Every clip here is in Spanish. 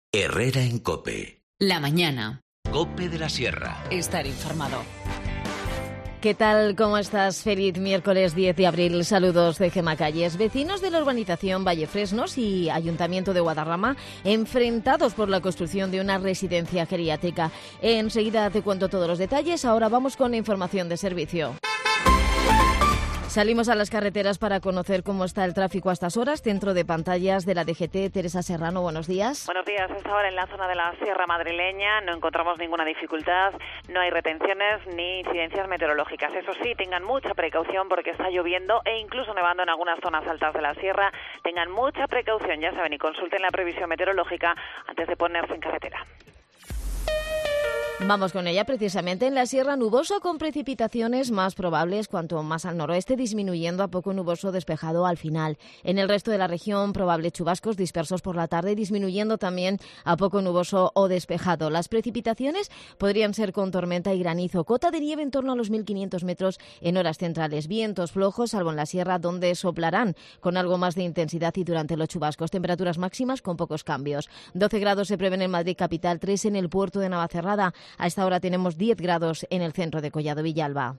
Herrera en COPE. La mañana. COPE de la Sierra. Estar informado. ¿Qué tal? ¿Cómo estás? Feliz miércoles 10 de abril. Saludos de Gemma Calles. Vecinos de la urbanización Vallefresnos y Ayuntamiento de Guadarrama enfrentados por la construcción de una residencia geriátrica. Enseguida te cuento todos los detalles. Ahora vamos con información de servicio. Salimos a las carreteras para conocer cómo está el tráfico a estas horas. Centro de pantallas de la DGT, Teresa Serrano, buenos días. Buenos días. A esta hora en la zona de la Sierra Madrileña no encontramos ninguna dificultad, no hay retenciones ni incidencias meteorológicas. Eso sí, tengan mucha precaución porque está lloviendo e incluso nevando en algunas zonas altas de la sierra. Tengan mucha precaución, ya saben, y consulten la previsión meteorológica antes de ponerse en carretera. Vamos con ella precisamente en la sierra, nuboso con precipitaciones más probables cuanto más al noroeste, disminuyendo a poco nuboso despejado al final. En el resto de la región, probables chubascos dispersos por la tarde, disminuyendo también a poco nuboso o despejado. Las precipitaciones podrían ser con tormenta y granizo, cota de nieve en torno a los 1.500 metros en horas centrales. Vientos flojos, salvo en la sierra, donde soplarán con algo más de intensidad y durante los chubascos. Temperaturas máximas con pocos cambios. 12 grados se prevén en Madrid capital, 3 en el puerto de Navacerrada. A esta hora tenemos 10 grados en el centro de Collado Villalba.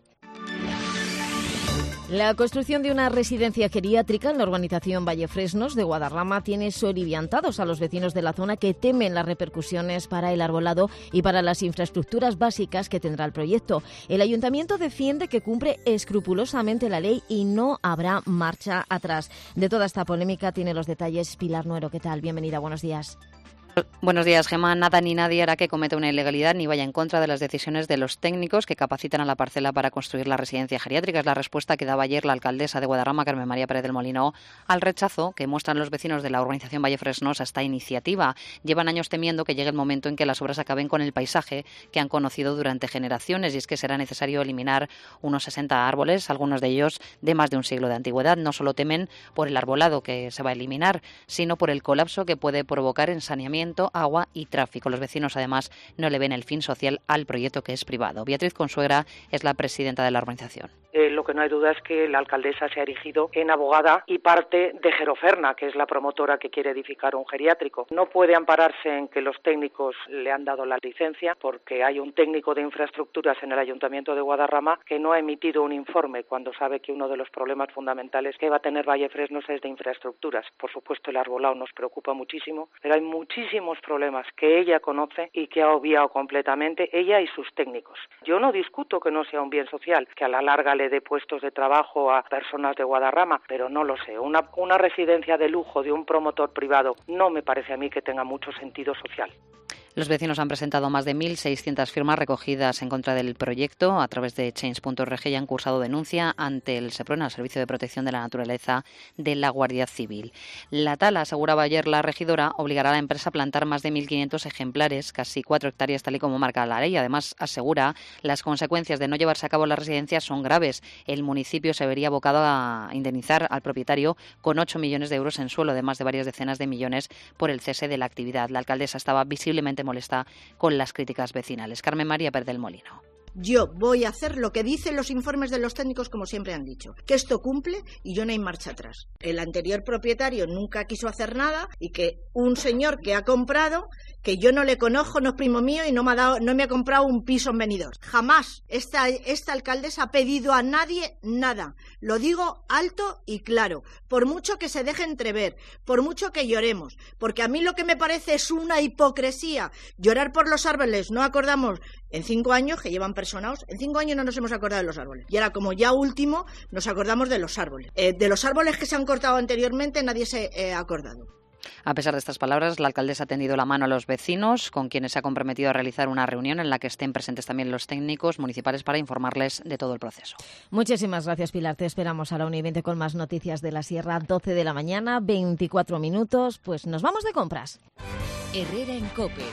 La construcción de una residencia geriátrica en la urbanización Vallefresnos de Guadarrama tiene soliviantados a los vecinos de la zona que temen las repercusiones para el arbolado y para las infraestructuras básicas que tendrá el proyecto. El ayuntamiento defiende que cumple escrupulosamente la ley y no habrá marcha atrás. De toda esta polémica tiene los detalles Pilar Nuero. ¿Qué tal? Bienvenida, buenos días. Buenos días, Gemma. Nada ni nadie hará que cometa una ilegalidad ni vaya en contra de las decisiones de los técnicos que capacitan a la parcela para construir la residencia geriátrica. Es la respuesta que daba ayer la alcaldesa de Guadarrama, Carmen María Pérez del Molino, al rechazo que muestran los vecinos de la urbanización Vallefresnos a esta iniciativa. Llevan años temiendo que llegue el momento en que las obras acaben con el paisaje que han conocido durante generaciones, y es que será necesario eliminar unos 60 árboles, algunos de ellos de más de un siglo de antigüedad. No solo temen por el arbolado que se va a eliminar, sino por el colapso que puede provocar en saneamiento, agua y tráfico. Los vecinos, además, no le ven el fin social al proyecto, que es privado. Beatriz Consuegra es la presidenta de la organización. Lo que no hay duda es que la alcaldesa se ha erigido en abogada y parte de Geroferna, que es la promotora que quiere edificar un geriátrico. No puede ampararse en que los técnicos le han dado la licencia, porque hay un técnico de infraestructuras en el Ayuntamiento de Guadarrama que no ha emitido un informe cuando sabe que uno de los problemas fundamentales que va a tener Vallefresnos es de infraestructuras. Por supuesto, el arbolado nos preocupa muchísimo, pero hay muchísimos problemas que ella conoce y que ha obviado completamente, ella y sus técnicos. Yo no discuto que no sea un bien social, que a la larga le dé puestos de trabajo a personas de Guadarrama, pero no lo sé. Una residencia de lujo de un promotor privado no me parece a mí que tenga mucho sentido social. Los vecinos han presentado más de 1.600 firmas recogidas en contra del proyecto a través de Change.org y han cursado denuncia ante el SEPRONA, el Servicio de Protección de la Naturaleza de la Guardia Civil. La tala, aseguraba ayer la regidora, obligará a la empresa a plantar más de 1.500 ejemplares, casi 4 hectáreas, tal y como marca la ley. Además, asegura, las consecuencias de no llevarse a cabo la residencia son graves. El municipio se vería abocado a indemnizar al propietario con 8 millones de euros en suelo, además de varias decenas de millones por el cese de la actividad. La alcaldesa estaba visiblemente molesta con las críticas vecinales. Carmen María Pérez del Molino. Yo voy a hacer lo que dicen los informes de los técnicos, como siempre han dicho, que esto cumple y yo no hay marcha atrás. El anterior propietario nunca quiso hacer nada y que un señor que ha comprado, que yo no le conozco, no es primo mío y no me ha comprado un piso en Benidorm. Jamás esta alcaldesa ha pedido a nadie nada. Lo digo alto y claro, por mucho que se deje entrever, por mucho que lloremos, porque a mí lo que me parece es una hipocresía llorar por los árboles. No acordamos en 5 años que llevan personados, en 5 años no nos hemos acordado de los árboles. Y ahora, como ya último, nos acordamos de los árboles. De los árboles que se han cortado anteriormente nadie se ha acordado. A pesar de estas palabras, la alcaldesa ha tendido la mano a los vecinos, con quienes se ha comprometido a realizar una reunión en la que estén presentes también los técnicos municipales para informarles de todo el proceso. Muchísimas gracias, Pilar. Te esperamos a la 1:20 con más noticias de la Sierra. 12 de la mañana, 24 minutos. Pues nos vamos de compras. Herrera en COPE.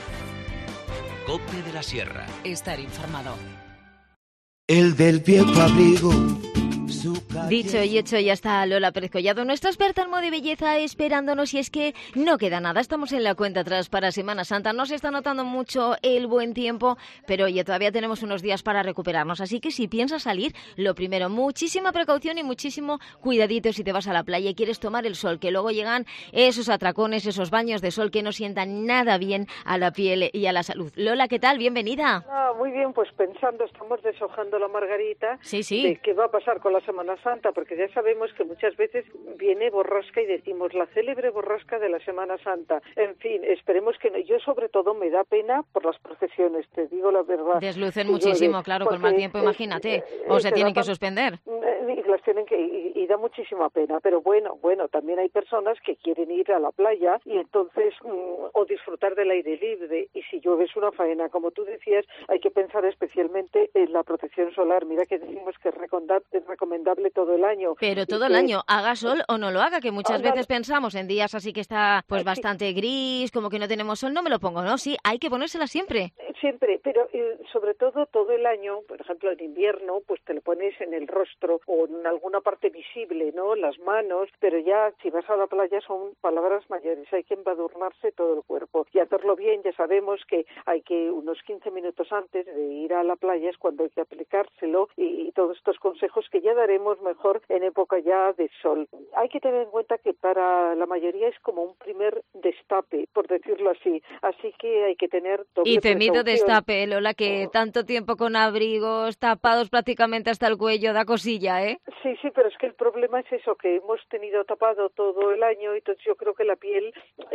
COPE de la Sierra. Estar informado. El del viejo abrigo Dicho y hecho, ya está Lola Pérez Collado, nuestra experta en moda y belleza, esperándonos, y es que no queda nada, estamos en la cuenta atrás para Semana Santa, no se está notando mucho el buen tiempo, pero oye, todavía tenemos unos días para recuperarnos, así que si piensas salir, lo primero, muchísima precaución y muchísimo cuidadito si te vas a la playa y quieres tomar el sol, que luego llegan esos atracones, esos baños de sol que no sientan nada bien a la piel y a la salud. Lola, ¿qué tal? Bienvenida. Muy bien, pues pensando, estamos deshojando la margarita, sí. De qué va a pasar con la Semana Santa, porque ya sabemos que muchas veces viene borrasca y decimos la célebre borrasca de la Semana Santa. En fin, esperemos que no. Yo sobre todo me da pena por las procesiones, te digo la verdad. Deslucen muchísimo, claro, con mal tiempo, imagínate, o se tienen que suspender. Las tienen que y da muchísima pena, pero bueno, también hay personas que quieren ir a la playa y entonces o disfrutar del aire libre, y si llueve es una faena, como tú decías, hay que pensar especialmente en la protección solar. Mira que decimos que es recomendable todo el año. Pero todo el año, haga sol o no lo haga, que muchas veces pensamos en días así que está pues bastante gris, como que no tenemos sol, no me lo pongo, ¿no? Sí, hay que ponérsela siempre. Siempre, pero sobre todo el año, por ejemplo en invierno, pues te lo pones en el rostro o en alguna parte visible, ¿no? Las manos, pero ya si vas a la playa son palabras mayores, hay que embadurnarse todo el cuerpo y hacerlo bien. Ya sabemos que hay que unos 15 minutos antes de ir a la playa es cuando hay que aplicárselo, y todos estos consejos que ya daremos mejor en época ya de sol. Hay que tener en cuenta que para la mayoría es como un primer destape, por decirlo así que hay que tener doble y temido precaución. Destape, Lola, que tanto tiempo con abrigos tapados prácticamente hasta el cuello da cosilla, ¿eh? Sí, pero es que el problema es eso, que hemos tenido tapado todo el año, entonces yo creo que la piel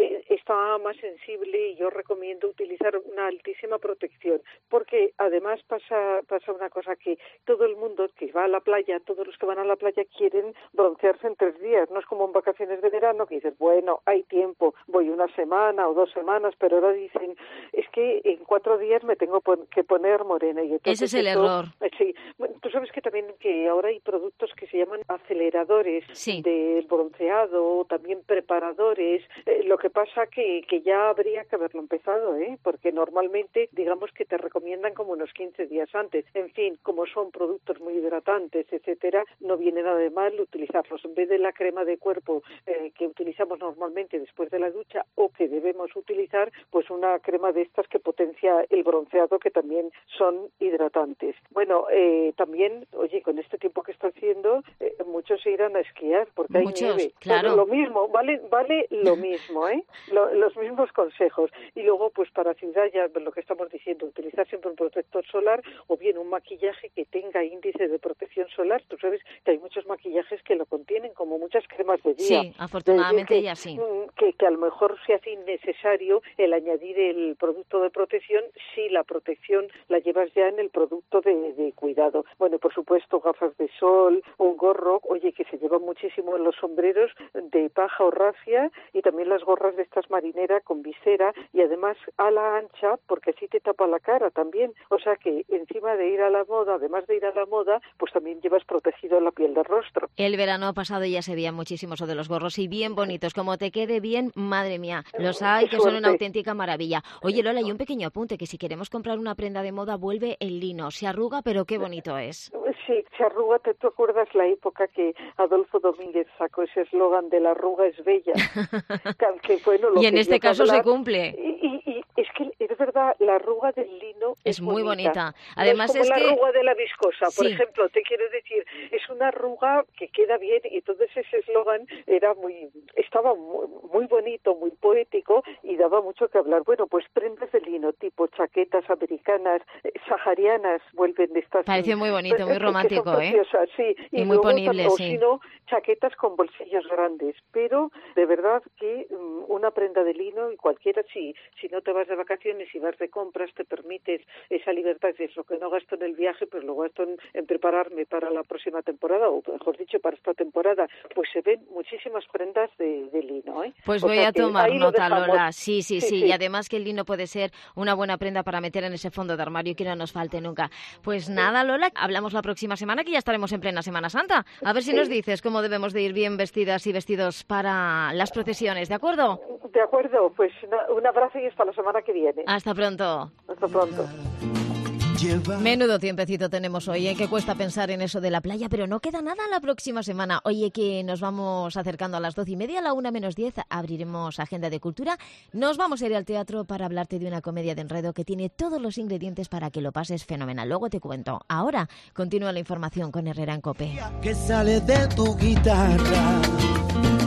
está más sensible y yo recomiendo utilizar una altísima protección, porque además pasa una cosa, que todo el mundo que va a la playa, todos los que van a la playa quieren broncearse en 3 días, no es como en vacaciones de verano que dices, bueno, hay tiempo, voy una semana o 2 semanas, pero ahora dicen, es que en 4 días me tengo que poner morena. Y entonces ese es el error. Sí, bueno, tú sabes que también que ahora hay productos que se llaman aceleradores del bronceado, también preparadores. Lo que pasa que ya habría que haberlo empezado, porque normalmente digamos que te recomiendan como unos 15 días antes. En fin, como son productos muy hidratantes, etcétera, no viene nada de mal utilizarlos. En vez de la crema de cuerpo que utilizamos normalmente después de la ducha, o que debemos utilizar, pues una crema de estas que potencia el bronceado, que también son hidratantes. Bueno, también, oye, con este tiempo que está haciendo, muchos se irán a esquiar porque hay nieve. Claro. Pero lo mismo, vale lo mismo, los mismos consejos. Y luego, pues para ciudad, ya lo que estamos diciendo, utilizar siempre un protector solar o bien un maquillaje que tenga índice de protección solar. Tú sabes que hay muchos maquillajes que lo contienen, como muchas cremas de día. Sí, afortunadamente ya sí. Que a lo mejor se hace innecesario el añadir el producto de protección si la protección la llevas ya en el producto de cuidado. Bueno, por supuesto, gafas de sol, un gorro, oye, que se lleva muchísimo en los sombreros de paja o rafia, y también las gorras de estas marineras con visera, y además ala ancha, porque así te tapa la cara también. O sea que encima de ir a la moda, además de ir a la moda, pues también llevas protegido la piel del rostro. El verano pasado ya se veían muchísimos de los gorros, y bien bonitos, como te quede bien, madre mía, los hay que son una auténtica maravilla. Oye, Lola, y un pequeño apunte, que si queremos comprar una prenda de moda, vuelve el lino, se arruga, pero qué bonito es. Sí, se arruga. ¿Tú acuerdas la época que Adolfo Domínguez sacó ese eslogan de la arruga es bella? Que bueno, y en este caso se cumple. Y es que es verdad, la arruga del lino es muy bonita. Además no es como la arruga de la viscosa, por ejemplo, te quiero decir, es una arruga que queda bien, y entonces ese eslogan estaba muy bonito, muy poético, y daba mucho que hablar. Bueno, pues prendas de lino, tipo chaquetas americanas, saharianas, vuelven de estas. Parece muy bonito, muy romántico, preciosas, sí. Y muy ponible, o si no, chaquetas con bolsillos grandes, pero de verdad que una prenda de lino, y cualquiera, si no te vas de vacaciones y vas de compras, te permites esa libertad, es lo que no gasto en el viaje, pues lo gasto en prepararme para la próxima temporada, o mejor dicho, para esta temporada, pues se ven muchísimas prendas de lino, Pues voy a tomar nota, Lola. Sí, y además que el lino puede ser una buena prenda para meter en ese fondo de armario, que no nos falte nunca. Pues nada, Lola, hablamos la próxima semana, que ya estaremos en plena Semana Santa. A ver si nos dices cómo debemos de ir bien vestidas y vestidos para las procesiones, ¿de acuerdo? De acuerdo, pues un abrazo y hasta la semana que viene. Hasta pronto. Hasta pronto. Menudo tiempecito tenemos hoy, que cuesta pensar en eso de la playa, pero no queda nada la próxima semana. Oye, que nos vamos acercando a las 12:30, a la 1:10 abriremos Agenda de Cultura. Nos vamos a ir al teatro para hablarte de una comedia de enredo que tiene todos los ingredientes para que lo pases fenomenal. Luego te cuento. Ahora continúa la información con Herrera en COPE. Que sale de tu guitarra.